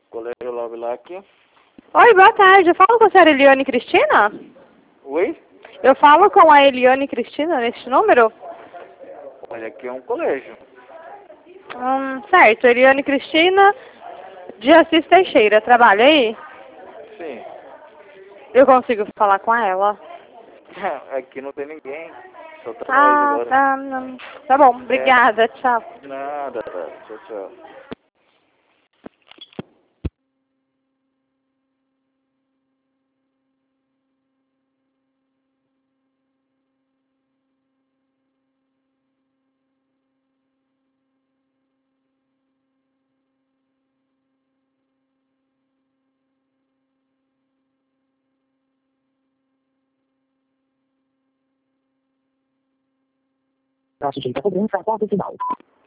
Colégio Lovelock. Oi, boa tarde. Eu falo com a senhora Eliane Cristina? Oi? Eu falo com a Eliane Cristina neste número? Olha, aqui é um colégio. Certo. Eliane Cristina de Assis Teixeira. Trabalha aí? Sim. Eu consigo falar com ela? Aqui não tem ninguém. Só trabalho agora. Tá. Tá bom. Obrigada. Tchau. Nada. Tchau, tchau. Nosso dia está cobrando a porta final.